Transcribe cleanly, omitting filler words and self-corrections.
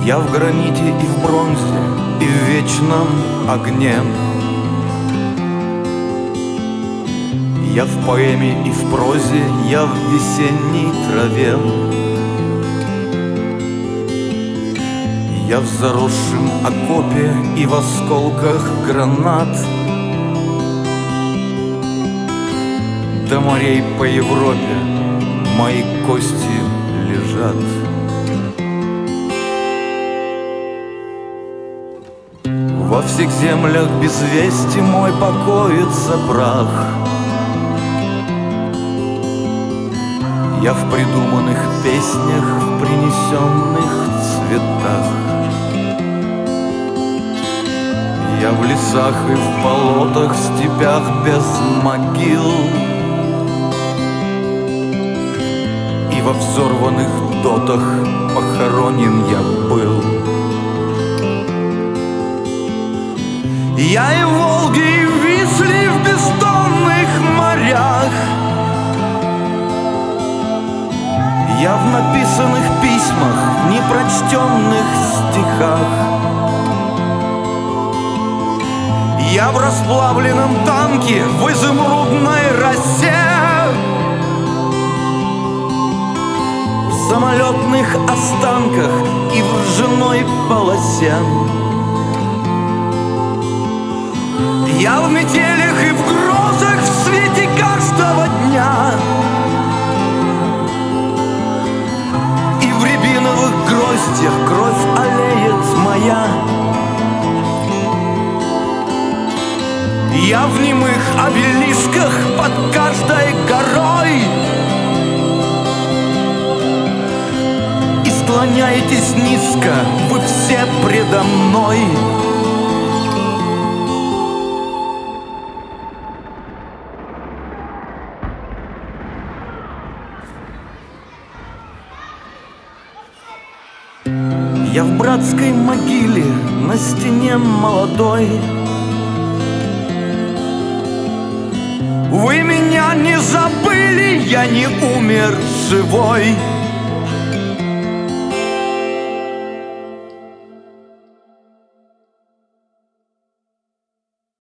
Я в граните и в бронзе, и в вечном огне. Я в поэме и в прозе, я в весенней траве. Я в заросшем окопе и в осколках гранат. До морей по Европе мои кости лежат. Во всех землях без вести мой покоится прах. Я в придуманных песнях, в принесенных цветах. Я в лесах и в болотах, в степях без могил. И во взорванных дотах похоронен я был. Я и в Волге, и в Висле, и в бездонных морях. Я в написанных письмах, в непрочтенных стихах. Я в расплавленном танке, в изумрудной росе. В самолетных останках и в ржаной полосе. Я в метелях и в грозах, в свете каждого дня. И в рябиновых гроздях кровь аллеет моя. Я в немых обелисках под каждой горой. И склоняетесь низко, вы все предо мной. Я в братской могиле на стене молодой. Вы меня не забыли, я не умер живой.